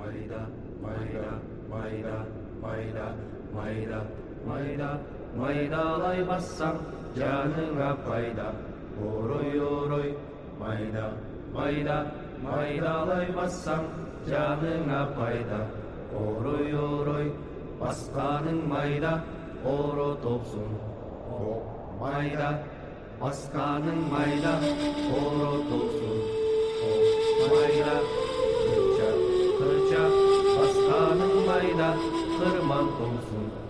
майда, майда, майда, майда, майда, майда, майдалай бассаң, жаныңа пайда. Орой, орой, майда, майда, майдалай бассаң, жаныңа пайда. Орой, орой, басқаның майда, оро топсын. Майда, басқаның майда, оро топсын. Майда, қырча, қырча, басқаның майда, қырман топсын.